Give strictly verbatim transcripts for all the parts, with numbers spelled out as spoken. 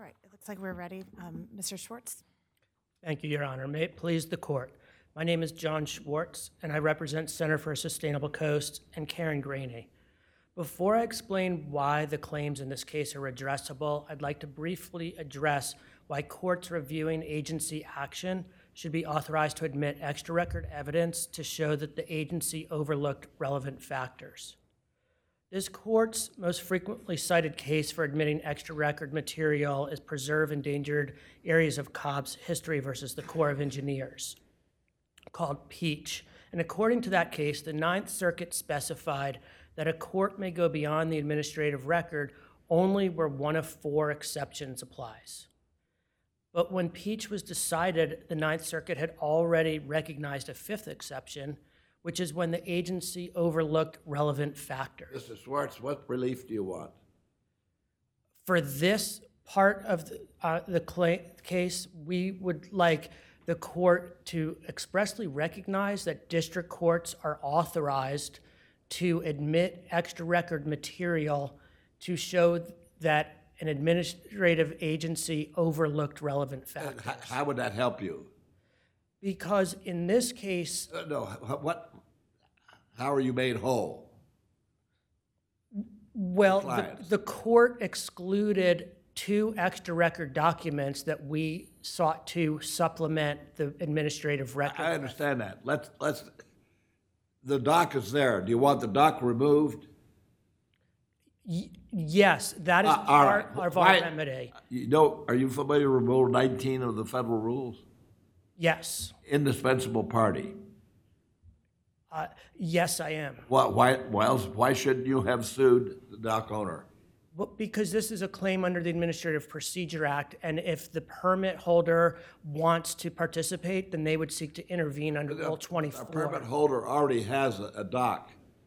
right, it looks like we're ready. Um, Mister Schwartz? Thank you, Your Honor. May it please the court. My name is John Schwartz, and I represent Center for a Sustainable Coast and Karen Graney. Before I explain why the claims in this case are redressable, I'd like to briefly address why courts reviewing agency action should be authorized to admit extra record evidence to show that the agency overlooked relevant factors. This court's most frequently cited case for admitting extra record material is Preserve Endangered Areas of Cobb's History versus the Corps of Engineers, called Peach. And according to that case, the Ninth Circuit specified that a court may go beyond the administrative record only where one of four exceptions applies. But when Peach was decided, the Ninth Circuit had already recognized a fifth exception, which is when the agency overlooked relevant factors. Mister Schwartz, what relief do you want? For this part of the, uh, the cla- case, we would like the court to expressly recognize that district courts are authorized to admit extra record material to show that an administrative agency overlooked relevant And factors. how, how would that help you? Because in this case, Uh, no, h- what? How are you made whole? well, the, Clients. the court excluded two extra record documents that we sought to supplement the administrative record. I understand that. Let's let's. The dock is there. Do you want the dock removed? Y- Yes, that is Uh, all part right. of our Why- remedy. You know, are you familiar with Rule nineteen of the federal rules? Yes, Indispensable party. uh, yes, I am. Why, why, why else, why shouldn't you have sued the dock owner? Well, because this is a claim under the Administrative Procedure Act, and if the permit holder wants to participate, then they would seek to intervene under Rule A twenty-four. permit holder already has a, a dock.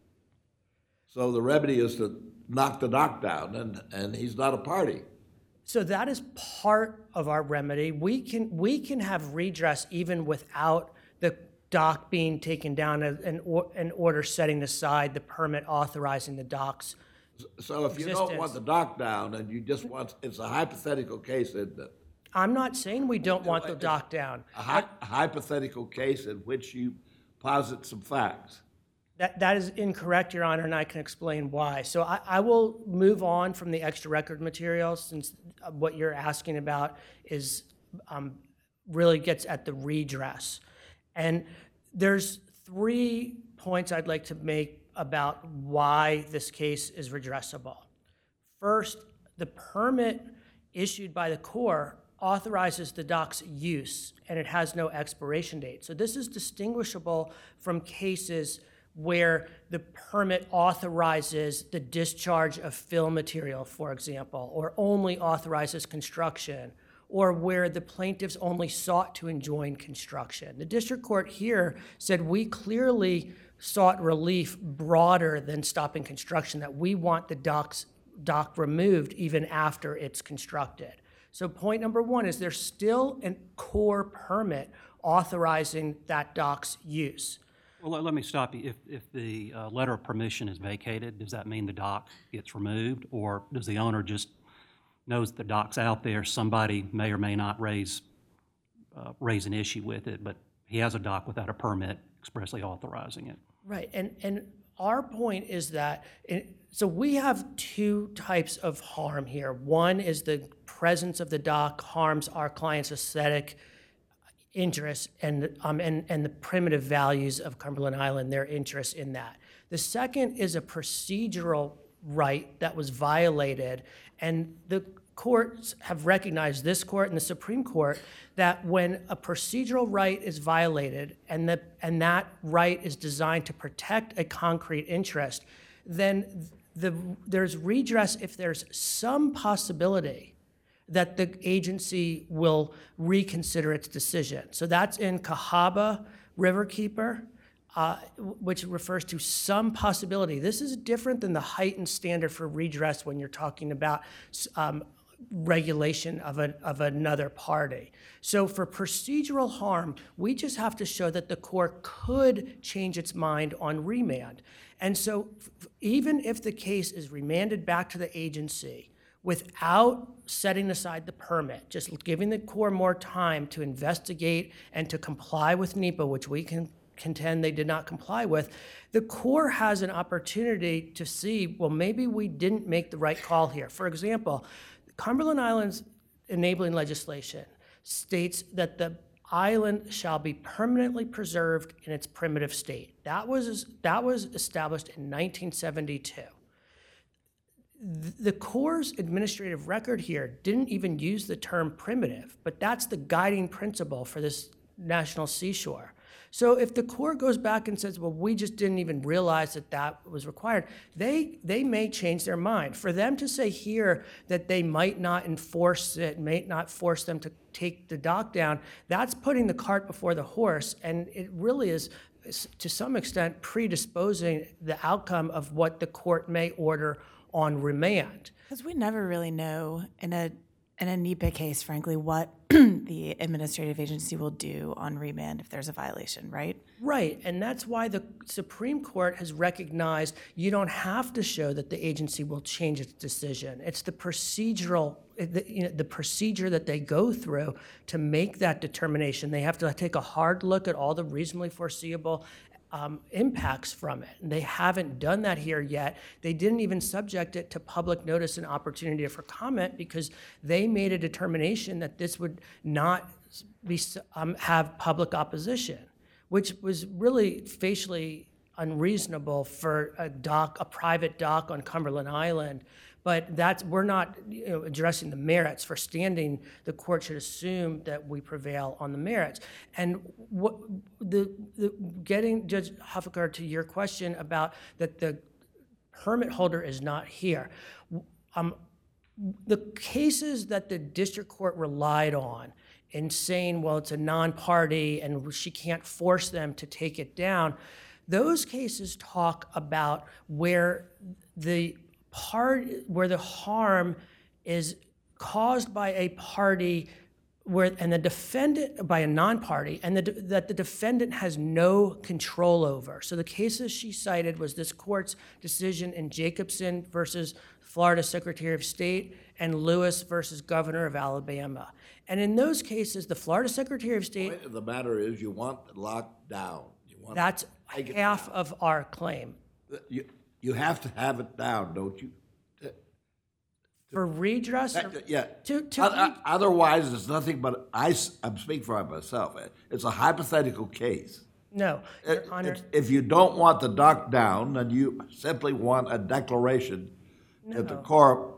So the remedy is to knock the dock down, and, and he's not a party. So that is part of our remedy. We can we can have redress even without the dock being taken down, and an, or, an order setting aside the permit authorizing the docks. So if you don't want the dock down and you just want, it's a hypothetical case, isn't it? I'm not saying we don't want the dock down. A, hy- a hypothetical case in which you posit some facts. That, that is incorrect, Your Honor, and I can explain why. So I, I will move on from the extra record materials, since what you're asking about is um, really gets at the redress. And there's three points I'd like to make about why this case is redressable. First, the permit issued by the Corps authorizes the dock's use, and it has no expiration date. So this is distinguishable from cases where the permit authorizes the discharge of fill material, for example, or only authorizes construction, or where the plaintiffs only sought to enjoin construction. The district court here said we clearly sought relief broader than stopping construction, that we want the docks, dock removed even after it's constructed. So point number one is there's still a core permit authorizing that dock's use. Well, let- let me stop you. If, if the uh, letter of permission is vacated, does that mean the dock gets removed? Or does the owner just knows the dock's out there, somebody may or may not raise, uh, raise an issue with it, but he has a dock without a permit expressly authorizing it? Right, and, and our point is that, it, so we have two types of harm here. One is the presence of the dock harms our client's aesthetic interests and, um, and, and the primitive values of Cumberland Island, their interest in that. The second is a procedural right that was violated, and the courts have recognized, this court and the Supreme Court, that when a procedural right is violated and that, and that right is designed to protect a concrete interest, then the, there's redress if there's some possibility that the agency will reconsider its decision. So that's in Cahaba Riverkeeper, uh, which refers to some possibility. This is different than the heightened standard for redress when you're talking about um, regulation of, a, of another party. So for procedural harm, we just have to show that the court could change its mind on remand. And so f- even if the case is remanded back to the agency without setting aside the permit, just giving the Corps more time to investigate and to comply with NEPA, which we can contend they did not comply with, the Corps has an opportunity to see, well, maybe we didn't make the right call here. For example, Cumberland Island's enabling legislation states that the island shall be permanently preserved in its primitive state. That was, that was established in nineteen seventy-two. The Corps' administrative record here didn't even use the term primitive, but that's the guiding principle for this national seashore. So if the Corps goes back and says, well, we just didn't even realize that that was required, they, they may change their mind. For them to say here that they might not enforce it, may not force them to take the dock down, that's putting the cart before the horse, and it really is, to some extent, predisposing the outcome of what the court may order on remand. Because we never really know in a in a NEPA case, frankly, what the administrative agency will do on remand if there's a violation, right? Right, and that's why the Supreme Court has recognized you don't have to show that the agency will change its decision. It's the procedural, the, you know, the procedure that they go through to make that determination. They have to take a hard look at all the reasonably foreseeable Um, impacts from it. And they haven't done that here yet. They didn't even subject it to public notice and opportunity for comment because they made a determination that this would not be, um, have public opposition, which was really facially unreasonable for a dock, a private dock on Cumberland Island. But that's, we're not, you know, addressing the merits. For standing, the court should assume that we prevail on the merits. And what the, the getting Judge Huffaker to your question about that the permit holder is not here. Um, the cases that the district court relied on in saying, well, it's a non-party and she can't force them to take it down, those cases talk about where the part where the harm is caused by a party where and the defendant by a non-party and the, that the defendant has no control over. So the cases she cited was this court's decision in Jacobson versus Florida Secretary of State and Lewis versus Governor of Alabama. And in those cases, the Florida Secretary of State, The point of the matter is you want it locked down. You want that's take it half down. of our claim. You, you have to have it down, don't you? For redress, or- That- yeah. to, to O- o- Otherwise, it's nothing but, I, s- I'm speaking for myself. It's a hypothetical case. no, Your It- Honor. it's- If you don't want the dock down, then you simply want a declaration that the Corps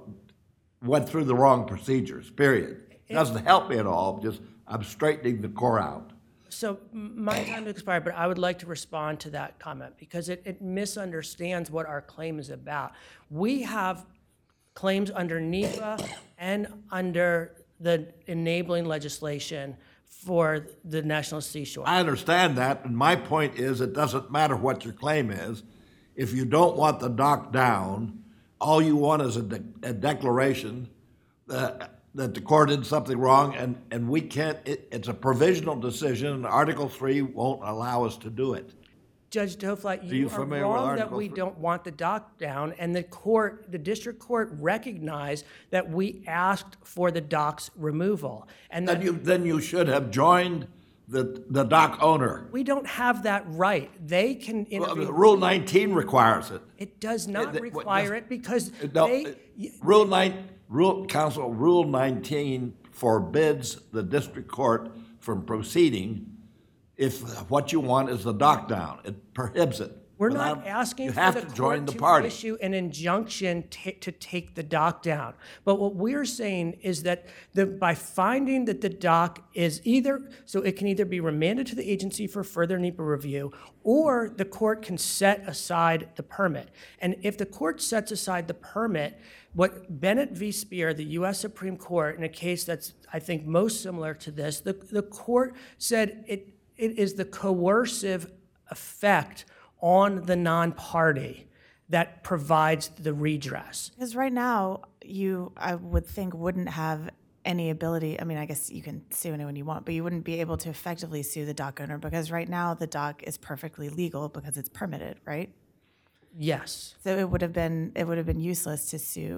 went through the wrong procedures, period. It doesn't help me at all, just I'm straightening the Corps out. So m- my time has expired, but I would like to respond to that comment because it, it misunderstands what our claim is about. We have claims under NEPA and under the enabling legislation for the National Seashore. I understand that, and my point is it doesn't matter what your claim is. If you don't want the dock down, all you want is a, de- a declaration that, that the Corps did something wrong, and, and we can't, it, it's a provisional decision, and Article three won't allow us to do it. Judge Toflat, you you are familiar with wrong that Article we three? don't want the dock down, and the court, the district court recognized that we asked for the dock's removal. And Then that you, then you should have joined the, the dock owner. we don't have that right. They can Well, intervene. Rule nineteen requires it. It does not it- what require does- it because No, they, it- Rule nine, Rule, Council, Rule nineteen forbids the district court from proceeding if what you want is the dock down. It prohibits it. we're not Without- asking You for have the to join court the to party. issue an injunction ta- to take the dock down. But what we're saying is that the, by finding that the dock is either, so it can either be remanded to the agency for further NEPA review, or the court can set aside the permit. And if the court sets aside the permit, what Bennett v. Speer, the U S Supreme Court, in a case that's, I think, most similar to this, the, the court said it, it is the coercive effect on the non-party that provides the redress. Because right now, you, I would think, wouldn't have any ability. I mean, I guess you can sue anyone you want, but you wouldn't be able to effectively sue the dock owner because right now the dock is perfectly legal because it's permitted, right? Yes. So it would have been it would have been useless to sue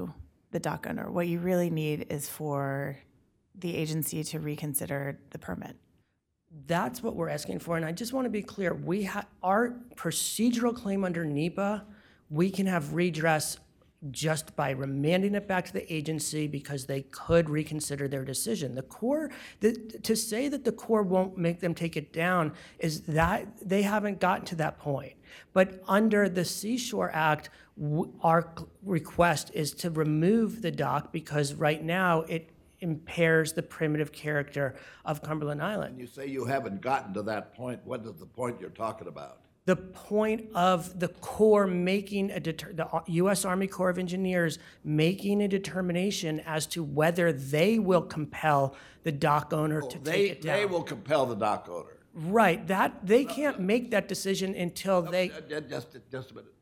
the dock owner. What you really need is for the agency to reconsider the permit. That's what we're asking for, and I just want to be clear. We ha- our procedural claim under NEPA, we can have redress just by remanding it back to the agency because they could reconsider their decision. The Corps, the, to say that the Corps won't make them take it down is that they haven't gotten to that point. But under the Seashore Act, w- our request is to remove the dock because right now it impairs the primitive character of Cumberland Island. You say you haven't gotten to that point. What is the point you're talking about? The point of the Corps making a, deter- the U S Army Corps of Engineers making a determination as to whether they will compel the dock owner to They, take it down. they will compel the dock owner. Right, that, they can't make that decision until they, Uh, ju- Just, just a minute.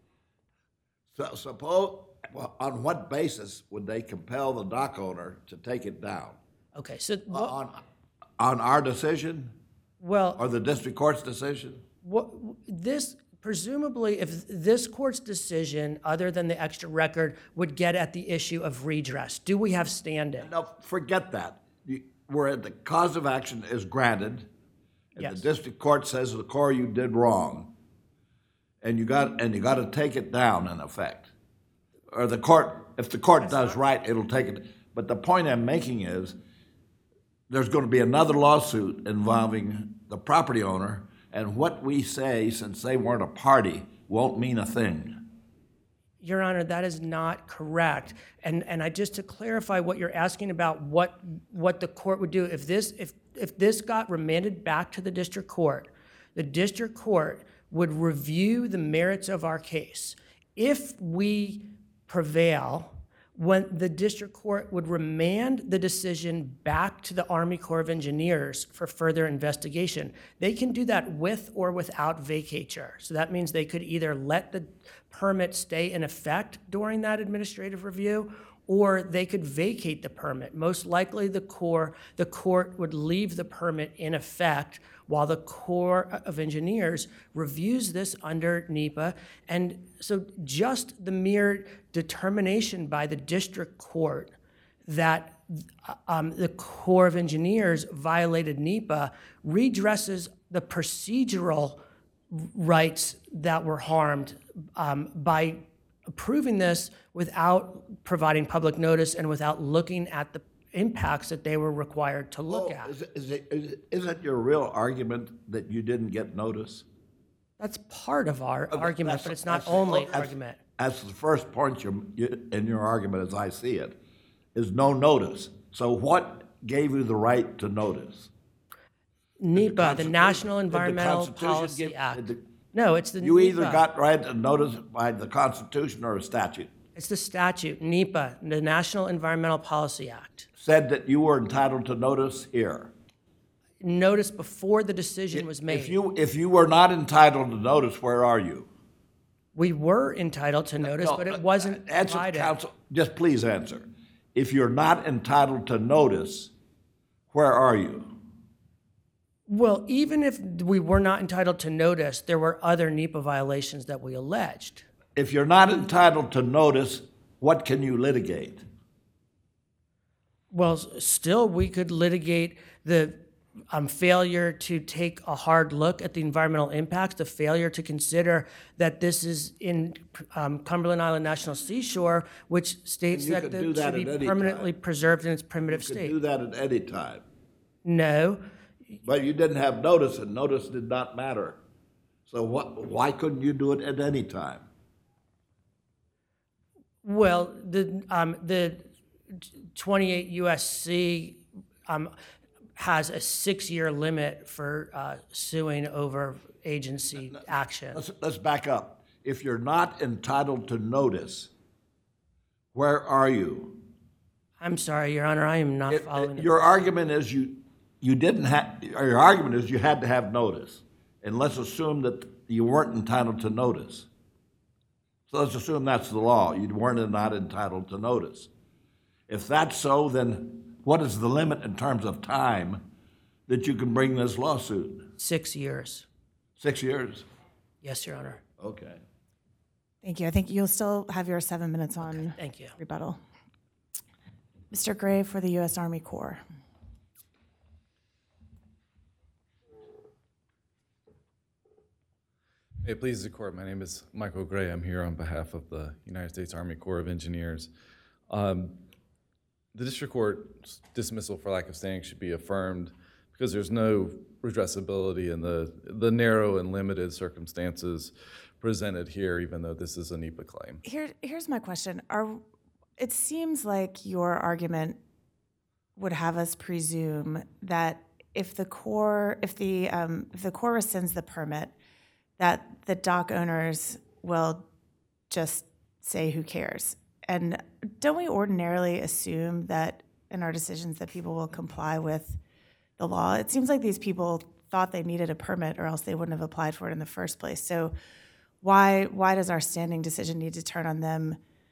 So suppose, well, on what basis would they compel the dock owner to take it down? okay, so, what, On, on our decision well, or the district court's decision? what, this, presumably, if this court's decision, other than the extra record, would get at the issue of redress, do we have standing? No, forget that. You- Where the cause of action is granted, and the Yes. district court says the Corps you did wrong, and you got, and you got to take it down in effect. Or the court, if the court does right, it'll take it. But the point I'm making is, there's going to be another lawsuit involving the property owner, and what we say, since they weren't a party, won't mean a thing. Your Honor, that is not correct. And and I just to clarify what you're asking about, what what the court would do if this if if this got remanded back to the district court, the district court would review the merits of our case. If we prevail, when the district court would remand the decision back to the Army Corps of Engineers for further investigation. They can do that with or without vacatur. So that means they could either let the permit stay in effect during that administrative review, or they could vacate the permit. Most likely the Corps, the court would leave the permit in effect while the Corps of Engineers reviews this under NEPA. And so just the mere determination by the district court that um, the Corps of Engineers violated NEPA redresses the procedural rights that were harmed um, by approving this without providing public notice and without looking at the impacts that they were required to look Oh, at. Is it, is it, is it, isn't your real argument that you didn't get notice? That's part of our argument, That's- but it's not that's- only that's- argument. That's the first point you, you, in your argument, as I see it, is no notice. So what gave you the right to notice? NEPA, the Constitution- National did the Environmental Constitution Policy give- Act. did the- No, it's the You either NEPA. got right to notice by the Constitution or a statute. It's the statute, NEPA, the National Environmental Policy Act. Said that you were entitled to notice here. Notice before the decision was If made. you, if you were not entitled to notice, where are you? We were entitled to notice, No, but uh, it wasn't Answer, provided. counsel, just please answer. If you're not entitled to notice, where are you? Well, even if we were not entitled to notice, there were other NEPA violations that we alleged. If you're not entitled to notice, what can you litigate? Well, s- still, we could litigate the um, failure to take a hard look at the environmental impacts, the failure to consider that this is in um, Cumberland Island National Seashore, which states you that could it do that should at be any permanently time. preserved in its primitive You could state. do that at any time. No, But you didn't have notice, and notice did not matter. So what, why couldn't you do it at any time? well, the um, the twenty-eight U S C um, has a six-year limit for uh, suing over agency action. Let's, let's back up. If you're not entitled to notice, where are you? I'm sorry, Your Honor, I am not It- following. the- Your argument is you, you didn't have, or your argument is you had to have notice. And let's assume that you weren't entitled to notice. So let's assume that's the law. You weren't not entitled to notice. If that's so, then what is the limit in terms of time that you can bring this lawsuit? Six years. Six years? Yes, Your Honor. Okay. Thank you. I think you'll still have your seven minutes on Thank you. rebuttal. Mister Gray for the U S Army Corps. Hey, please the court. My name is Michael Gray. I'm here on behalf of the United States Army Corps of Engineers. Um, the district court's dismissal for lack of standing should be affirmed because there's no redressability in the, the narrow and limited circumstances presented here, even though this is a NEPA claim. Here, here's my question. Are, it seems like your argument would have us presume that if the Corps, if the, um, if the Corps rescinds the permit, that the dock owners will just say, who cares? And don't we ordinarily assume that in our decisions that people will comply with the law? It seems like these people thought they needed a permit or else they wouldn't have applied for it in the first place. So why why does our standing decision need to turn on them,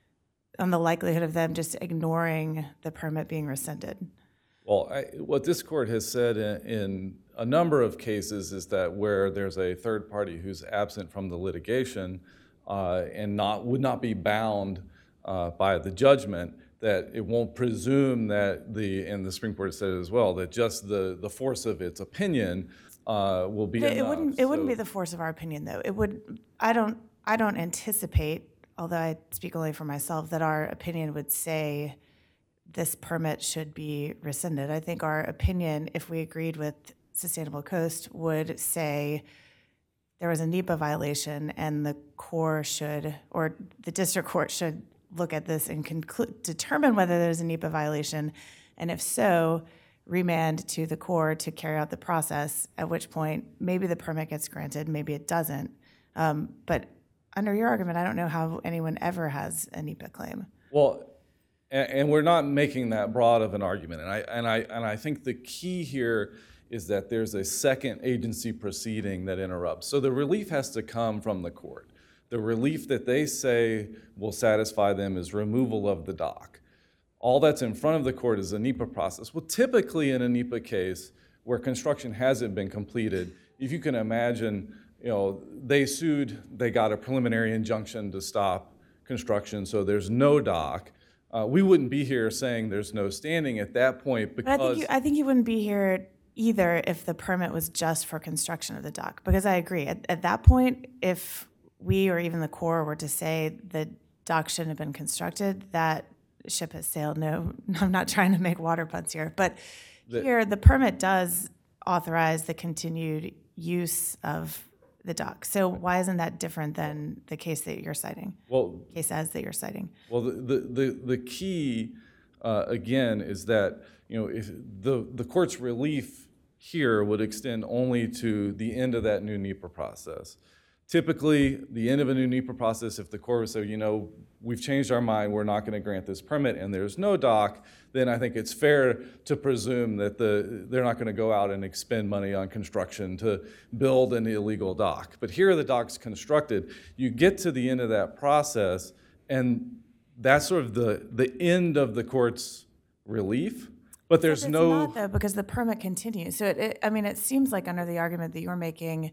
on the likelihood of them just ignoring the permit being rescinded? Well, I, what this court has said in, in a number of cases is that where there's a third party who's absent from the litigation uh, and not would not be bound uh, by the judgment, that it won't presume that the, and the Supreme Court said it as well, that just the, the force of its opinion uh, will be But enough. it wouldn't. It So- wouldn't be the force of our opinion, though. It would. I don't. I don't anticipate, although I speak only for myself, that our opinion would say this permit should be rescinded. I think our opinion, if we agreed with Sustainable Coast, would say there was a NEPA violation and the Corps should, or the district court should look at this and conclude, determine whether there's a NEPA violation, and if so, remand to the Corps to carry out the process, at which point maybe the permit gets granted, maybe it doesn't. Um, but under your argument, I don't know how anyone ever has a NEPA claim. Well, and, and we're not making that broad of an argument, and I and I and I think the key here is that there's a second agency proceeding that interrupts. So the relief has to come from the court. The relief that they say will satisfy them is removal of the dock. All that's in front of the court is a NEPA process. Well, typically in a NEPA case where construction hasn't been completed, if you can imagine, you know, they sued, they got a preliminary injunction to stop construction, so there's no dock. Uh, we wouldn't be here saying there's no standing at that point because... But I think you, I think you wouldn't be here either if the permit was just for construction of the dock, because I agree. At, at that point, if we or even the Corps were to say the dock shouldn't have been constructed, that ship has sailed. No, I'm not trying to make water puns here. But The- here, the permit does authorize the continued use of the dock. So why isn't that different than the case that you're citing? Well, Case as that you're citing? Well, the, the, the, the key, uh, again, is that, you know, if the, the court's relief here would extend only to the end of that new NEPA process. Typically, the end of a new NEPA process, if the court would say, you know, we've changed our mind, we're not going to grant this permit, and there's no dock, then I think it's fair to presume that the, they're not going to go out and expend money on construction to build an illegal dock. But here the dock's constructed. You get to the end of that process, and that's sort of the, the end of the court's relief. But there's It's no... not, though, because the permit continues. So, it, it, I mean, it seems like under the argument that you're making,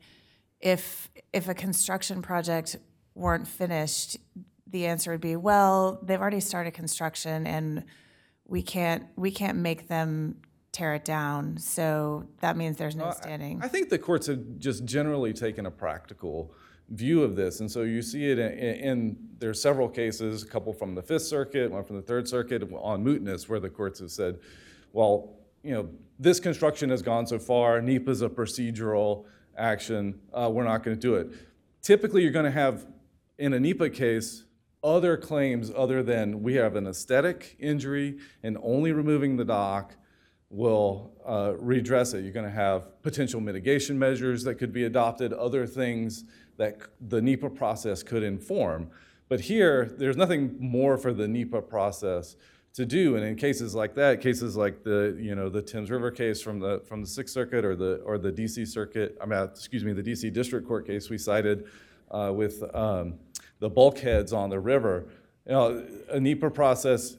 if if a construction project weren't finished, the answer would be, well, they've already started construction, and we can't we can't make them tear it down. So that means there's no standing. I think the courts have just generally taken a practical view of this, and so you see it in, in there are several cases, a couple from the Fifth Circuit, one from the Third Circuit on mootness, where the courts have said, well, you know, this construction has gone so far, NEPA is a procedural action, uh, we're not going to do it. Typically, you're going to have, in a NEPA case, other claims other than we have an aesthetic injury and only removing the dock will uh, redress it. You're going to have potential mitigation measures that could be adopted, other things that the NEPA process could inform. But here, there's nothing more for the NEPA process to do, and in cases like that, cases like the you know the Thames River case from the from the Sixth Circuit or the or the D C Circuit, I mean, excuse me, the D C District Court case we cited uh, with um, the bulkheads on the river, you know, a NEPA process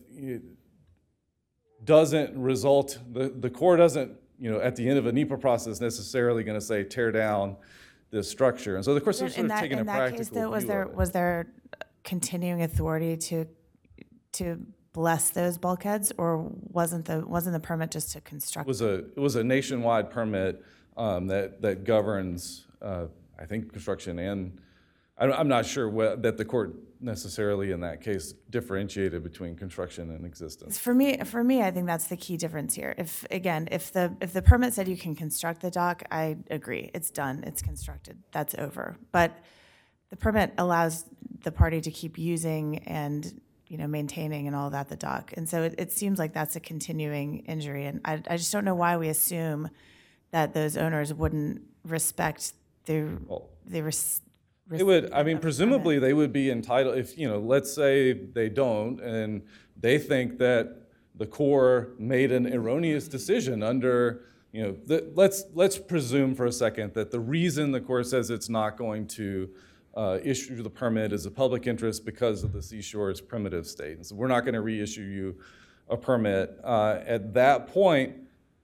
doesn't result. The the Corps doesn't you know at the end of a NEPA process necessarily going to say tear down this structure, and so the courts are sort in of that, taking in a that practical case, though, was view there of it. was there continuing authority to to bless those bulkheads, or wasn't the wasn't the permit just to construct? It was a it was a nationwide permit um, that that governs, uh, I think, construction and I, I'm not sure what, that the court necessarily in that case differentiated between construction and existence. For me, for me, I think that's the key difference here. If again, if the if the permit said you can construct the dock, I agree. It's done. It's constructed. That's over. But the permit allows the party to keep using and you know maintaining and all that the dock, and so it, it seems like that's a continuing injury. And I, I just don't know why we assume that those owners wouldn't respect the Well, the. Res, They would, I mean, of the presumably permit. they would be entitled, if, you know, let's say they don't, and they think that the Corps made an erroneous decision under, you know, the, let's, let's presume for a second that the reason the Corps says it's not going to uh, issue the permit is a public interest because of the seashore's primitive state. And so we're not going to reissue you a permit. Uh, at that point,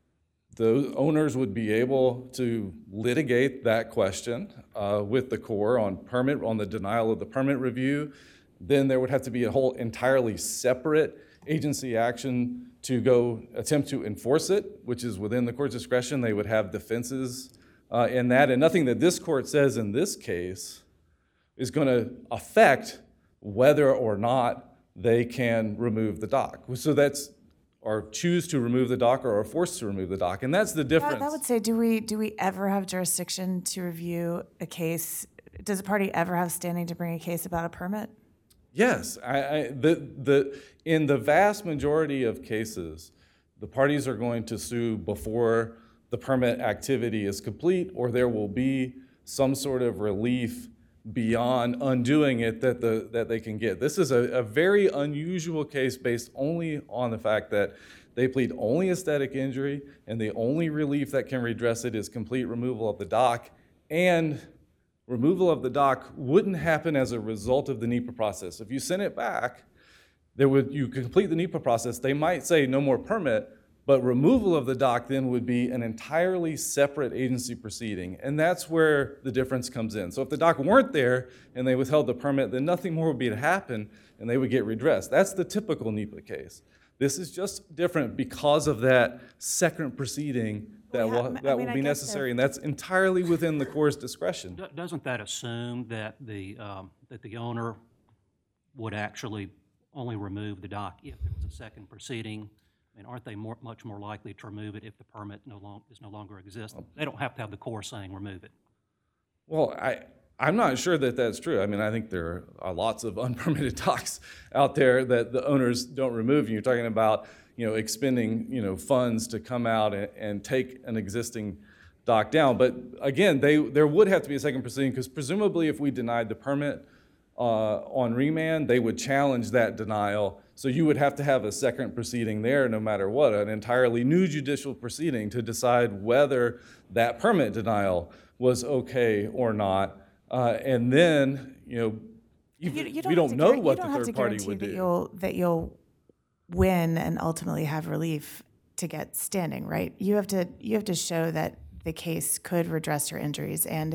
the owners would be able to litigate that question uh, with the Corps on permit, on the denial of the permit review. Then there would have to be a whole entirely separate agency action to go attempt to enforce it, which is within the court's discretion. They would have defenses uh, in that, and nothing that this court says in this case is going to affect whether or not they can remove the dock. So that's or choose to remove the dock or are forced to remove the dock. And that's the difference. That, that would say, do we do we ever have jurisdiction to review a case? Does a party ever have standing to bring a case about a permit? Yes. I, I, the, the, in the vast majority of cases, the parties are going to sue before the permit activity is complete, or there will be some sort of relief beyond undoing it that the that they can get. This is a, a very unusual case based only on the fact that they plead only aesthetic injury, and the only relief that can redress it is complete removal of the dock, and removal of the dock wouldn't happen as a result of the NEPA process. If you send it back, there would you complete the NEPA process, they might say no more permit, but removal of the dock then would be an entirely separate agency proceeding, and that's where the difference comes in. So if the dock weren't there and they withheld the permit, then nothing more would be to happen, and they would get redressed. That's the typical NEPA case. This is just different because of that second proceeding that Well, yeah, will, I that mean, will I be guess necessary, if- and that's entirely within the Corps' discretion. Do- Doesn't that assume that the, um, that the owner would actually only remove the dock if there was a second proceeding? I mean, aren't they more, much more likely to remove it if the permit no long, is no longer existent? They don't have to have the Corps saying remove it. Well, I, I'm not sure that that's true. I mean, I think there are lots of unpermitted docks out there that the owners don't remove. You're talking about, you know, expending, you know, funds to come out and, and take an existing dock down. But again, they there would have to be a second proceeding because presumably if we denied the permit uh, on remand, they would challenge that denial. So you would have to have a second proceeding there no matter what, an entirely new judicial proceeding to decide whether that permit denial was okay or not. Uh, and then, you know, You, even- you we don't have to know guar- what you the don't have third to party guarantee would that do. You'll, that you'll win and ultimately have relief to get standing, right? You have to you have to show that the case could redress your injuries, and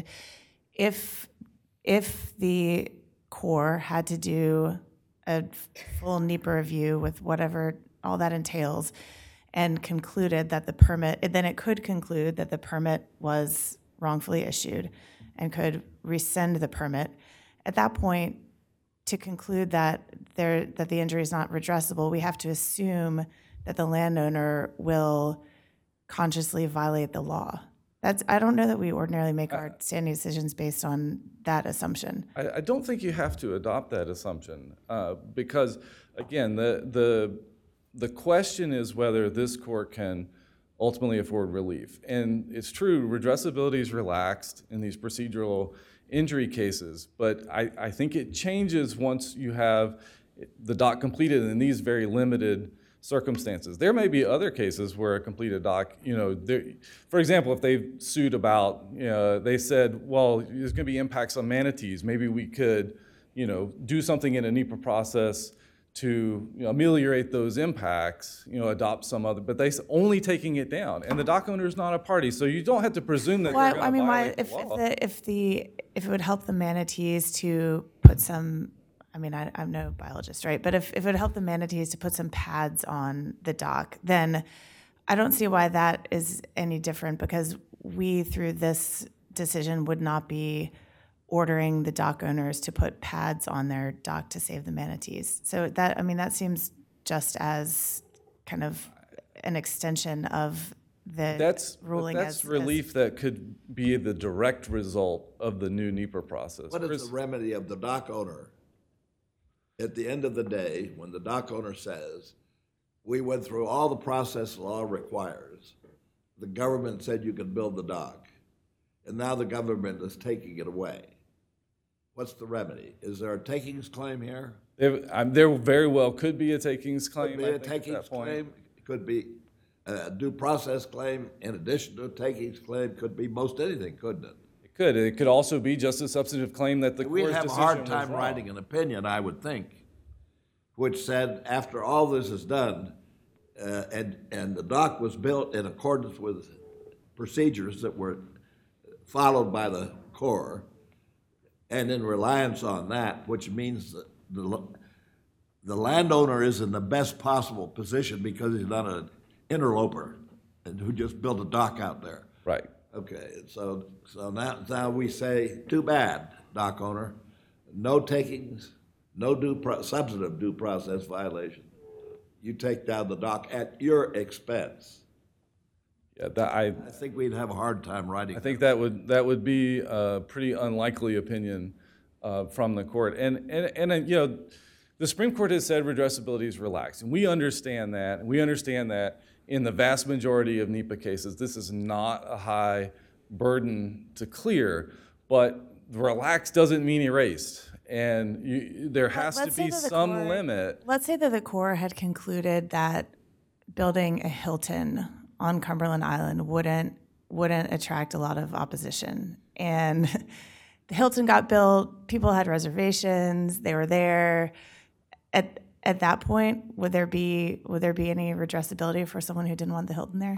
if if the Corps had to do a full NEPA review with whatever all that entails, and concluded that the permit, then it could conclude that the permit was wrongfully issued, and could rescind the permit. At that point, to conclude that there that the injury is not redressable, we have to assume that the landowner will consciously violate the law. That's I don't know that we ordinarily make our standing decisions based on that assumption. I, I don't think you have to adopt that assumption uh, because, again, the the the question is whether this court can ultimately afford relief. And it's true, redressability is relaxed in these procedural injury cases, but I, I think it changes once you have the dock completed in these very limited circumstances. There may be other cases where a completed dock, you know, for example, if they sued about, you know, they said, well, there's going to be impacts on manatees. Maybe we could, you know, do something in a NEPA process to you know, ameliorate those impacts, you know, adopt some other, but they only taking it down, and the dock owner is not a party, so you don't have to presume that Well, they're I going to mean, why violate if, the if law. the if the if it would help the manatees to put some I mean, I, I'm no biologist, right? But if, if it would help the manatees to put some pads on the dock, then I don't see why that is any different, because we, through this decision, would not be ordering the dock owners to put pads on their dock to save the manatees. So that, I mean, that seems just as kind of an extension of the That's, ruling. that's as, relief as, that could be the direct result of the new NEPA process. What is Chris- the remedy of the dock owner? At the end of the day, when the dock owner says, we went through all the process law requires, the government said you could build the dock, and now the government is taking it away. What's the remedy? Is there a takings claim here? There, um, there very well could be a takings claim. Could be I a think, at that takings point. claim, it could be a due process claim, in addition to a takings claim, could be most anything, couldn't it? It could. It could also be just a substantive claim that the We'd court's have a decision hard was time wrong. writing an opinion, I would think, which said, after all this is done, uh, and, and the dock was built in accordance with procedures that were followed by the Corps, and in reliance on that, which means that the, the landowner is in the best possible position because he's not an interloper and who just built a dock out there. Right. Okay, so, so now, now we say, too bad, dock owner, no takings, no due, pro- substantive due process violation. You take down the dock at your expense. Yeah, that, I, I think we'd have a hard time writing. I think that would that would be a pretty unlikely opinion uh, from the court. And and and uh, you know, the Supreme Court has said redressability is relaxed, and we understand that. And we understand that in the vast majority of NEPA cases, this is not a high burden to clear. But relaxed doesn't mean erased, and you, there has let's to say be that the some court- limit. Let's say that the Corps had concluded that building a Hilton on Cumberland Island wouldn't wouldn't attract a lot of opposition, and the Hilton got built. People had reservations; they were there. At at that point, would there be would there be any redressability for someone who didn't want the Hilton there?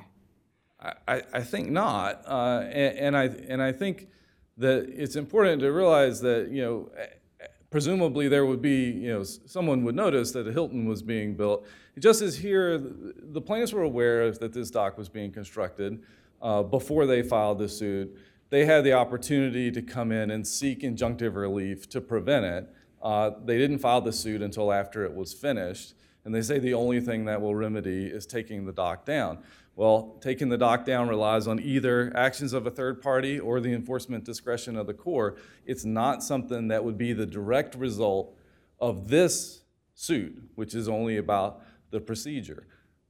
I, I think not, uh, and, and I and I think that it's important to realize that, you know, presumably there would be, you know, someone would notice that a Hilton was being built. Just as here, the plaintiffs were aware that this dock was being constructed uh, before they filed the suit. They had the opportunity to come in and seek injunctive relief to prevent it. Uh, they didn't file the suit until after it was finished, and they say the only thing that will remedy is taking the dock down. Well, taking the dock down relies on either actions of a third party or the enforcement discretion of the Corps. It's not something that would be the direct result of this suit, which is only about the procedure.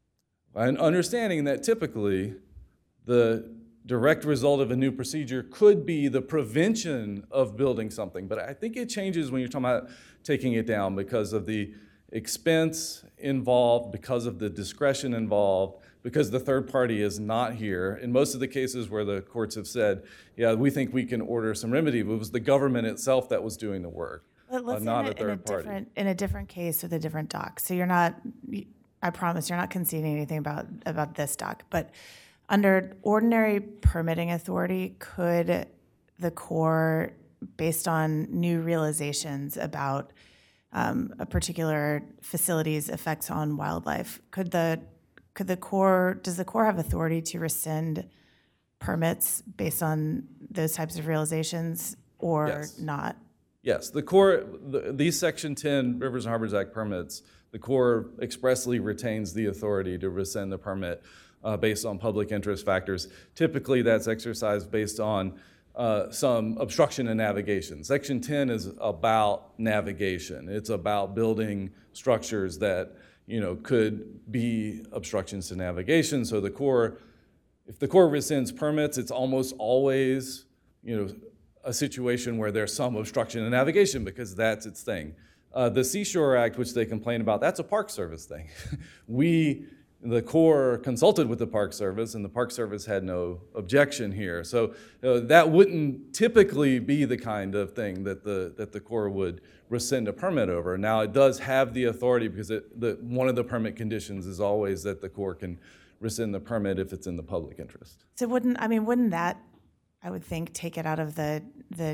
And understanding that typically the direct result of a new procedure could be the prevention of building something. But I think it changes when you're talking about taking it down because of the expense involved, because of the discretion involved, because the third party is not here. In most of the cases where the courts have said, yeah, we think we can order some remedy, but it was the government itself that was doing the work, Let- Let's uh, say not in a a, in a third party. different in a different case with a different dock. So you're not, I promise, you're not conceding anything about about this dock. But under ordinary permitting authority, could the Corps, based on new realizations about um, a particular facility's effects on wildlife, could the could the Corps does the Corps have authority to rescind permits based on those types of realizations or Yes. not? Yes, the Corps, the, these Section ten Rivers and Harbors Act permits, the Corps expressly retains the authority to rescind the permit uh, based on public interest factors. Typically, that's exercised based on uh, some obstruction in navigation. Section ten is about navigation. It's about building structures that, you know, could be obstructions to navigation. So the Corps, if the Corps rescinds permits, it's almost always, you know, a situation where there's some obstruction in navigation because that's its thing. Uh, the Seashore Act, which they complain about, that's a Park Service thing. we, the Corps, consulted with the Park Service, and the Park Service had no objection here. So uh, that wouldn't typically be the kind of thing that the that the Corps would rescind a permit over. Now, it does have the authority because it, the, one of the permit conditions is always that the Corps can rescind the permit if it's in the public interest. So wouldn't, I mean, wouldn't that, I would think, take it out of the the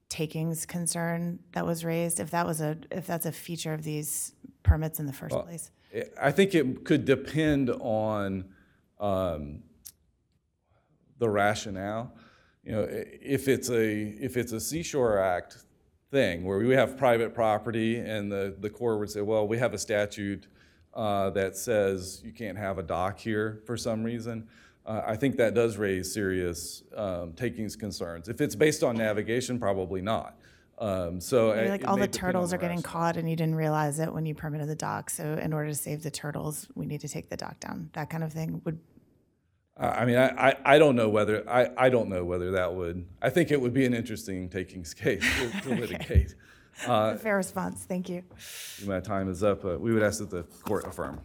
takings concern that was raised, if that was a, if that's a feature of these permits in the first place? I think it could depend on um, the rationale. You know, if it's a if it's a Seashore Act thing where we have private property and the the Corps would say, well, we have a statute uh, that says you can't have a dock here for some reason. Uh, I think that does raise serious um, takings concerns. If it's based on navigation, probably not. Um, so Maybe it- like it all may the depend on turtles the are getting rationale. caught and you didn't realize it when you permitted the dock, so in order to save the turtles, we need to take the dock down. That kind of thing would, I I mean, I, I, I don't know whether I, I don't know whether that would. I think it would be an interesting takings case to, to litigate. Uh, a fair response, thank you. my time is up. Uh, we would ask that the court affirm.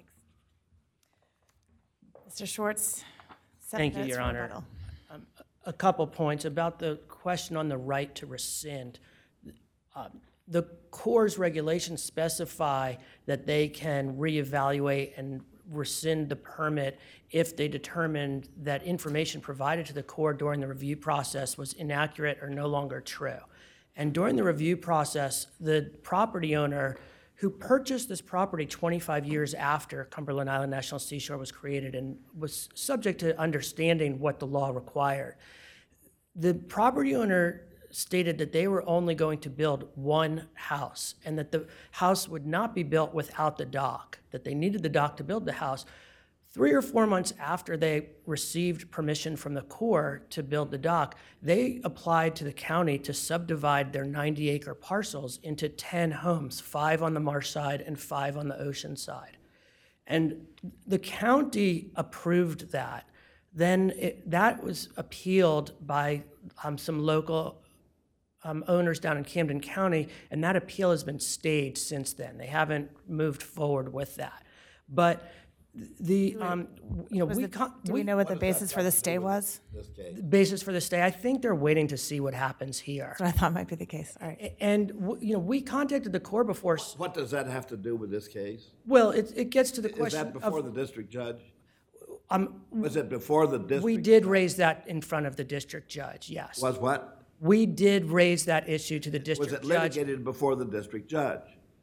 Mister Schwartz, seven Thank you, minutes Your for Honor. rebuttal. A couple points about the question on the right to rescind. Um, The Corps' regulations specify that they can reevaluate and rescind the permit if they determined that information provided to the Corps during the review process was inaccurate or no longer true. And during the review process, the property owner who purchased this property twenty-five years after Cumberland Island National Seashore was created and was subject to understanding what the law required. The property owner stated that they were only going to build one house and that the house would not be built without the dock, that they needed the dock to build the house. Three or four months after they received permission from the Corps to build the dock, they applied to the county to subdivide their ninety acre parcels into ten homes, five on the marsh side and five on the ocean side. And the county approved that. Then it, that was appealed by um, some local um, owners down in Camden County, and that appeal has been stayed since then. They haven't moved forward with that. But the, um, you know, Was we, the- con- Do we know what the basis for the stay was? This case. basis for the stay, I think they're waiting to see what happens here. That's what I thought might be the case, all right. And, w- you know, we contacted the Corps before, s- What does that have to do with this case? well, it, it gets to the Is question that before of, the district judge? um, Was it before the district? we did raise that in front of the district judge, yes. Was what? We did raise that issue to the Was district it judge. litigated before the district judge?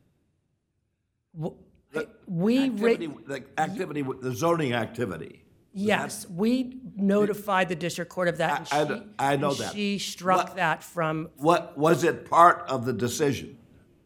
W- The We, ra- Activity, the activity, the zoning activity. yes, we notified the district court of that, I- I and know- she, I know and that. she struck What- that from, What, was it part of the decision?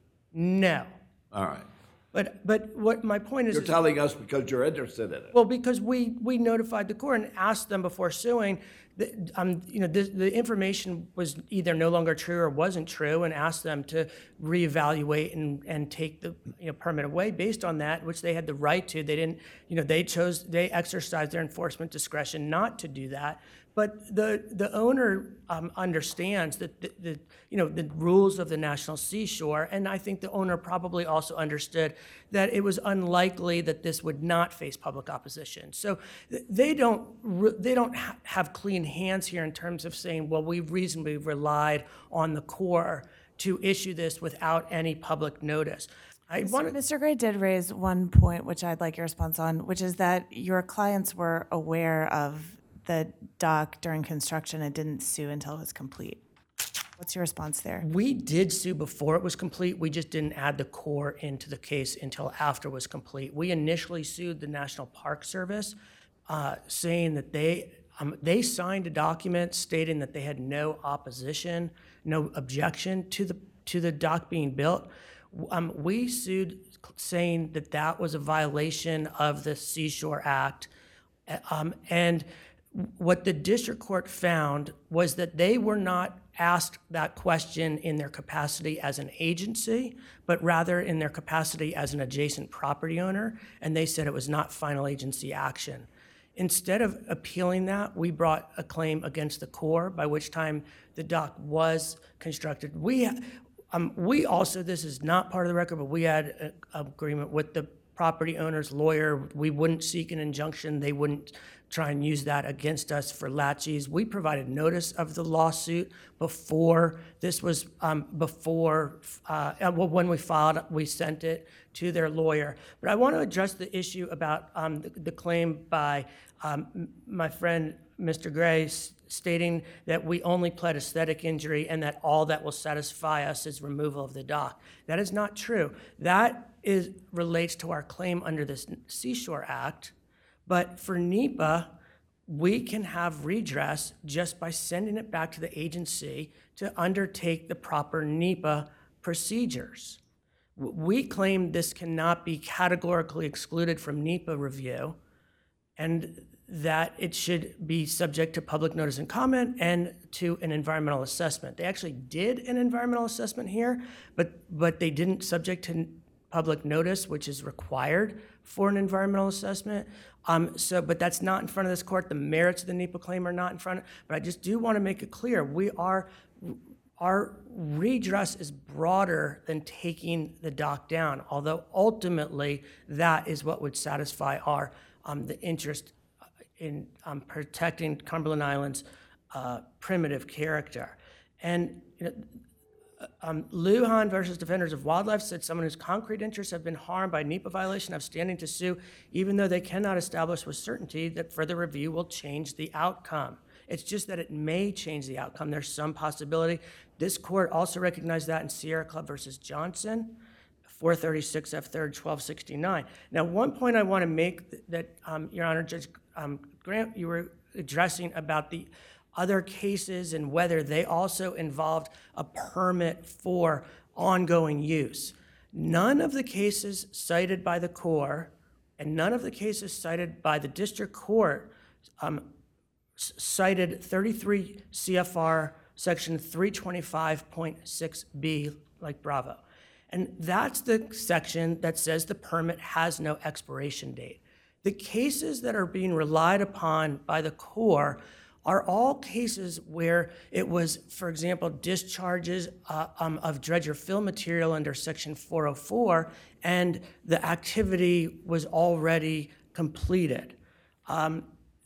no. All right. But, but what my point is, You're is telling us because you're interested in it. well, because we, we notified the court and asked them before suing, that, um, you know, the, the information was either no longer true or wasn't true, and asked them to reevaluate and, and take the, you know, permit away based on that, which they had the right to. They didn't, you know, they chose, they exercised their enforcement discretion not to do that. But the, the owner um, understands that the, the, you know, the rules of the National Seashore, and I think the owner probably also understood that it was unlikely that this would not face public opposition. So th- they don't, re- they don't ha- have clean hands here in terms of saying, well, we reasonably relied on the Corps to issue this without any public notice. I wanted, Mister Gray did raise one point, which I'd like your response on, which is that your clients were aware of the dock during construction and didn't sue until it was complete. What's your response there? we did sue before it was complete. We just didn't add the Corps into the case until after it was complete. We initially sued the National Park Service, uh, saying that they um, they signed a document stating that they had no opposition, no objection to the to the dock being built. Um, we sued saying that that was a violation of the Seashore Act, um, and what the district court found was that they were not asked that question in their capacity as an agency, but rather in their capacity as an adjacent property owner, and they said it was not final agency action. Instead of appealing that, we brought a claim against the Corps, by which time the dock was constructed. We, um, we also, this is not part of the record, but we had an agreement with the property owner's lawyer. We wouldn't seek an injunction. They wouldn't try and use that against us for laches. We provided notice of the lawsuit before this was, um, before, uh, well, when we filed, we sent it to their lawyer. But I want to address the issue about um, the, the claim by um, my friend, Mister Gray, s- stating that we only pled aesthetic injury and that all that will satisfy us is removal of the dock. That is not true. That is relates to our claim under this Seashore Act. But for NEPA, we can have redress just by sending it back to the agency to undertake the proper NEPA procedures. W- We claim this cannot be categorically excluded from NEPA review, and that it should be subject to public notice and comment and to an environmental assessment. They actually did an environmental assessment here, but, but they didn't subject to public notice, which is required for an environmental assessment. Um, so, but that's not in front of this court. The merits of the NEPA claim are not in front of, but I just do want to make it clear, we are, our redress is broader than taking the dock down, although ultimately that is what would satisfy our, um, the interest in um, protecting Cumberland Island's uh, primitive character. And you know, um, Lujan versus Defenders of Wildlife said someone whose concrete interests have been harmed by NEPA violation have standing to sue, even though they cannot establish with certainty that further review will change the outcome. It's just that it may change the outcome. There's some possibility. This court also recognized that in Sierra Club versus Johnson, four thirty-six F third twelve sixty-nine. Now, one point I want to make th- that, um, Your Honor, Judge um, Grant, you were addressing about the other cases and whether they also involved a permit for ongoing use. None of the cases cited by the Corps and none of the cases cited by the district court um, c- cited thirty-three C F R section three twenty-five point six B, like Bravo. And that's the section that says the permit has no expiration date. The cases that are being relied upon by the Corps are all cases where it was, for example, discharges uh, um, of dredge or fill material under section four oh four, and the activity was already completed. Um,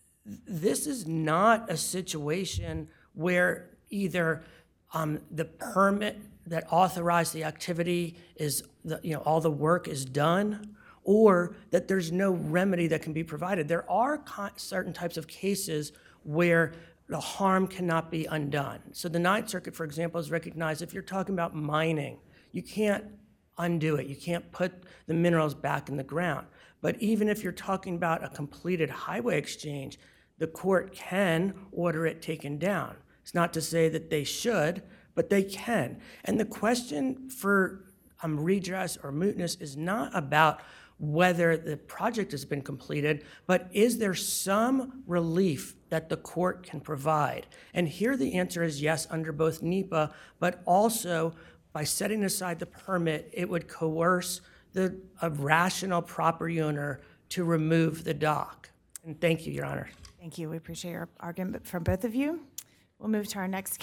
this is not a situation where either um, the permit that authorized the activity is, the, you know, all the work is done, or that there's no remedy that can be provided. There are co- certain types of cases where the harm cannot be undone. So the Ninth Circuit, for example, has recognized if you're talking about mining, you can't undo it. You can't put the minerals back in the ground. But even if you're talking about a completed highway exchange, the court can order it taken down. It's not to say that they should, but they can. And the question for um, redress or mootness is not about whether the project has been completed, but is there some relief that the court can provide? And here the answer is yes, under both NEPA, but also by setting aside the permit, it would coerce the a rational property owner to remove the dock. And thank you, Your Honor. Thank you. We appreciate your argument from both of you. We'll move to our next